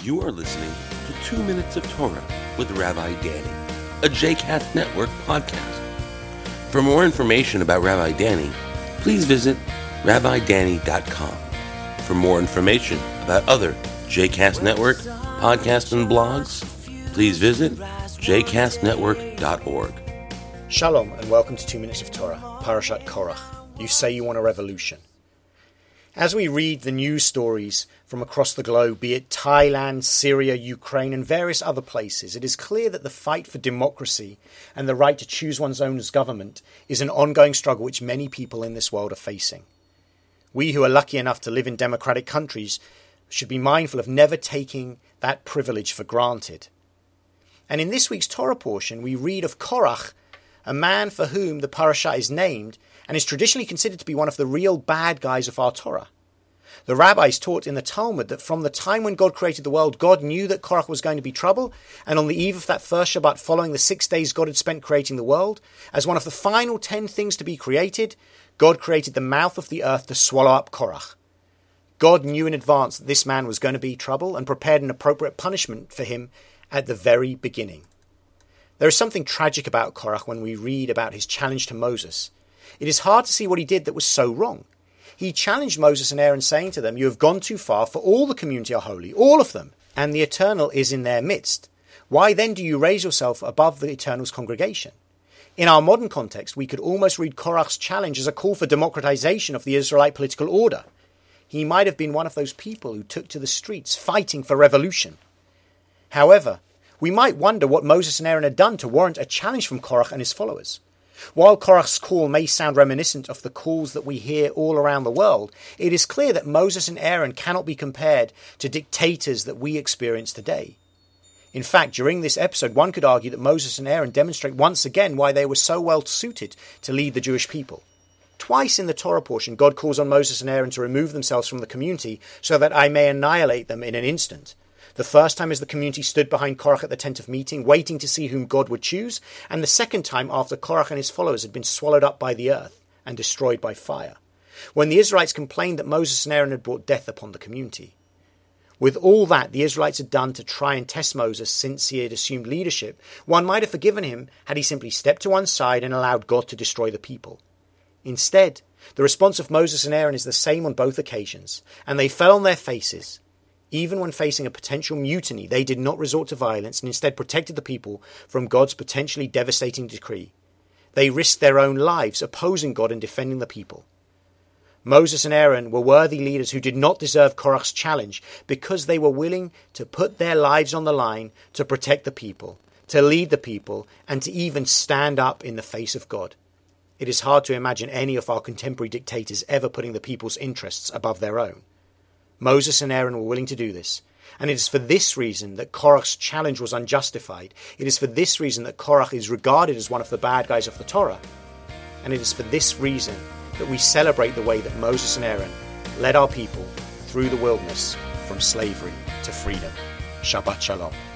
You are listening to 2 Minutes of Torah with Rabbi Danny, a JCast Network podcast. For more information about Rabbi Danny, please visit rabbidanny.com. For more information about other JCast Network podcasts and blogs, please visit jcastnetwork.org. Shalom and welcome to 2 Minutes of Torah, Parashat Korach. You say you want a revolution. As we read the news stories from across the globe, be it Thailand, Syria, Ukraine and various other places, it is clear that the fight for democracy and the right to choose one's own government is an ongoing struggle which many people in this world are facing. We who are lucky enough to live in democratic countries should be mindful of never taking that privilege for granted. And in this week's Torah portion, we read of Korach, a man for whom the parasha is named and is traditionally considered to be one of the real bad guys of our Torah. The rabbis taught in the Talmud that from the time when God created the world, God knew that Korach was going to be trouble, and on the eve of that first Shabbat following the 6 days God had spent creating the world, as one of the final 10 things to be created, God created the mouth of the earth to swallow up Korach. God knew in advance that this man was going to be trouble and prepared an appropriate punishment for him at the very beginning. There is something tragic about Korach when we read about his challenge to Moses. It is hard to see what he did that was so wrong. He challenged Moses and Aaron, saying to them, "You have gone too far, for all the community are holy, all of them, and the Eternal is in their midst. Why then do you raise yourself above the Eternal's congregation?" In our modern context, we could almost read Korach's challenge as a call for democratization of the Israelite political order. He might have been one of those people who took to the streets fighting for revolution. However, we might wonder what Moses and Aaron had done to warrant a challenge from Korach and his followers. While Korach's call may sound reminiscent of the calls that we hear all around the world, it is clear that Moses and Aaron cannot be compared to dictators that we experience today. In fact, during this episode, one could argue that Moses and Aaron demonstrate once again why they were so well suited to lead the Jewish people. Twice in the Torah portion, God calls on Moses and Aaron to remove themselves from the community so that I may annihilate them in an instant. The first time as the community stood behind Korach at the tent of meeting, waiting to see whom God would choose, and the second time after Korach and his followers had been swallowed up by the earth and destroyed by fire, when the Israelites complained that Moses and Aaron had brought death upon the community. With all that the Israelites had done to try and test Moses since he had assumed leadership, one might have forgiven him had he simply stepped to one side and allowed God to destroy the people. Instead, the response of Moses and Aaron is the same on both occasions, and they fell on their faces. Even when facing a potential mutiny, they did not resort to violence and instead protected the people from God's potentially devastating decree. They risked their own lives opposing God and defending the people. Moses and Aaron were worthy leaders who did not deserve Korach's challenge because they were willing to put their lives on the line to protect the people, to lead the people, and to even stand up in the face of God. It is hard to imagine any of our contemporary dictators ever putting the people's interests above their own. Moses and Aaron were willing to do this, and it is for this reason that Korach's challenge was unjustified. It is for this reason that Korach is regarded as one of the bad guys of the Torah, and it is for this reason that we celebrate the way that Moses and Aaron led our people through the wilderness from slavery to freedom. Shabbat Shalom.